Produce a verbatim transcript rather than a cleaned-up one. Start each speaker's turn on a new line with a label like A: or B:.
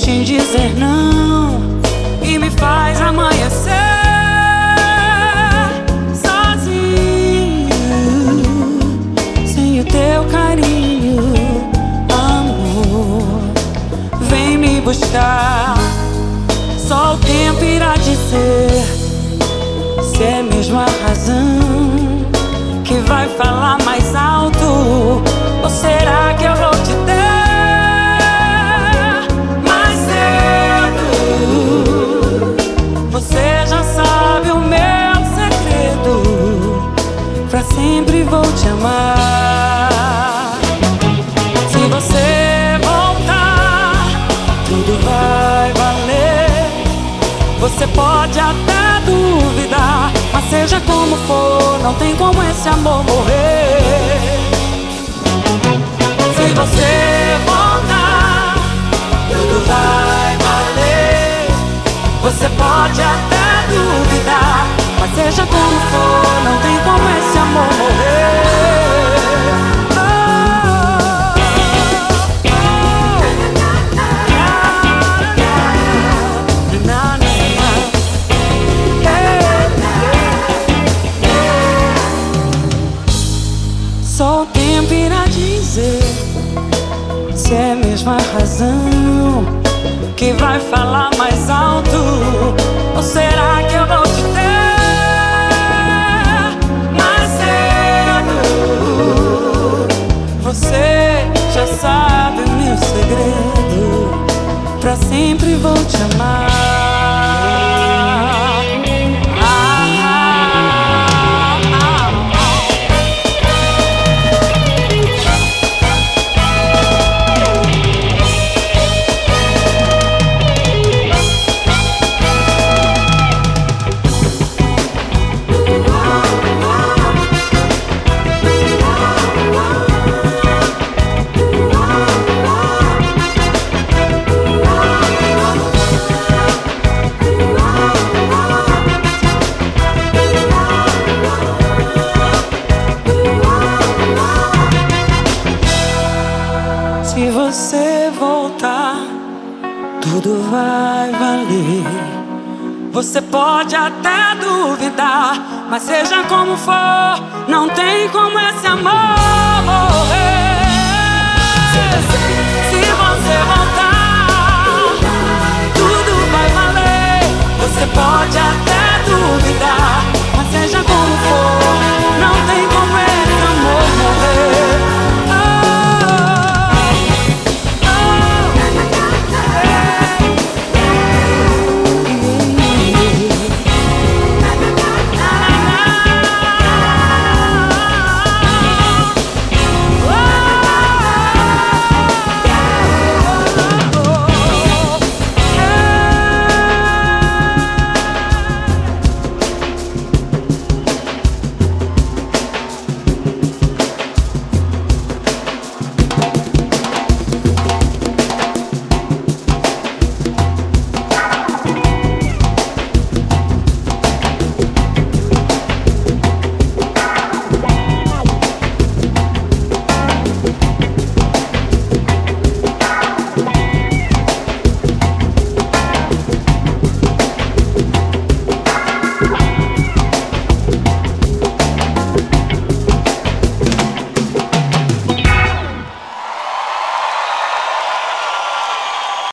A: em dizer não e me faz amanhecer sozinho, sem o teu carinho, amor. Vem me buscar, só o tempo irá dizer se é mesmo a razão que vai falar mais alto, ou será que eu vou te ter mais cedo? Você já sabe o meu segredo, pra sempre vou te amar. Se você voltar, tudo vai valer. Você pode até duvidar, mas seja como for, não tem como esse amor morrer. Se você voltar, tudo vai valer. Você pode até duvidar, mas seja como for, não tem como esse amor morrer. Só o tempo irá dizer se é mesmo a razão que vai falar mais alto, ou será que eu vou te ter mais cedo? Você já sabe o meu segredo, pra sempre vou te amar. Se você voltar, tudo vai valer. Você pode até duvidar, mas seja como for, não tem como esse amor